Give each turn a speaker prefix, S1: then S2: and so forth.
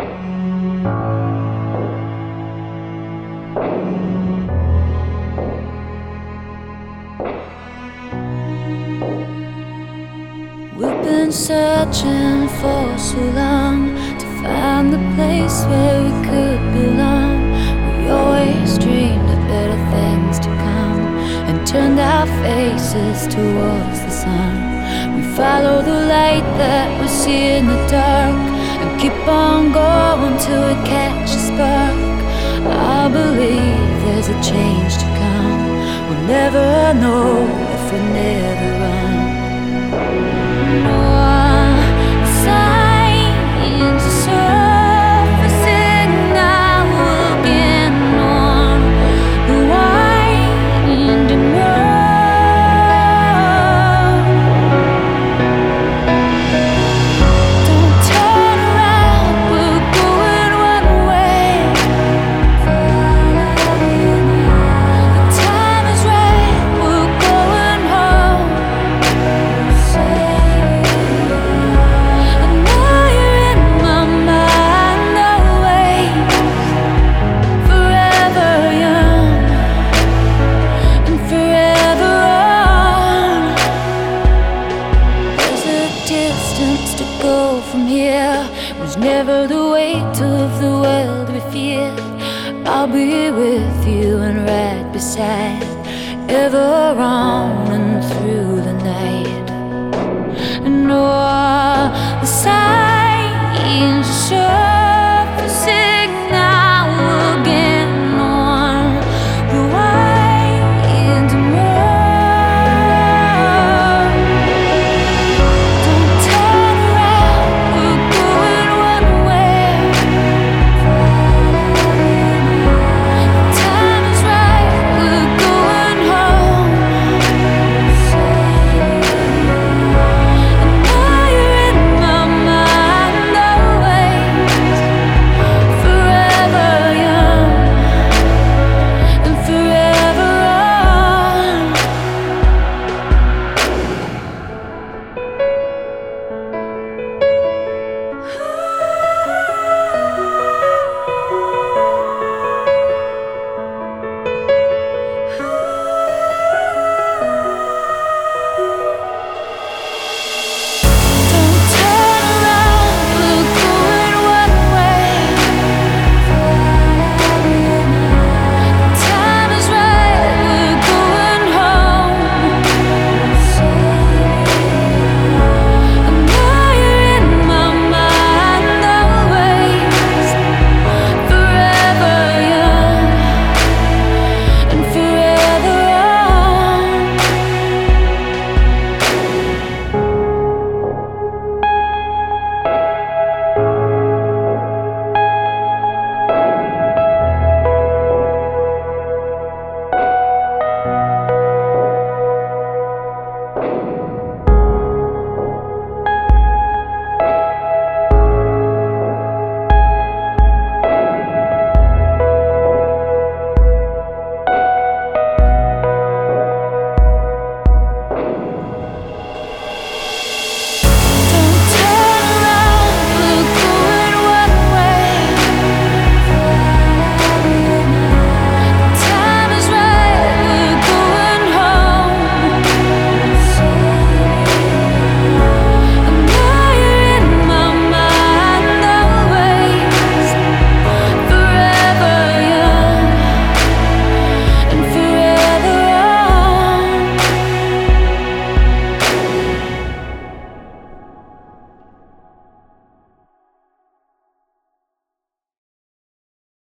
S1: We've been searching for so long to find the place where we could belong. We always dreamed of better things to come and turned our faces towards the sun. We follow the light that we see in the dark and keep on going till we catch a spark. I believe there's a change to come. We'll never know if we never run. Signs are surfacing now again on the winding road. Don't turn around, we're going one way. The time is right, we're going home. From here was never the weight of the world we feared. I'll be with you and right beside, ever on and through the night. And the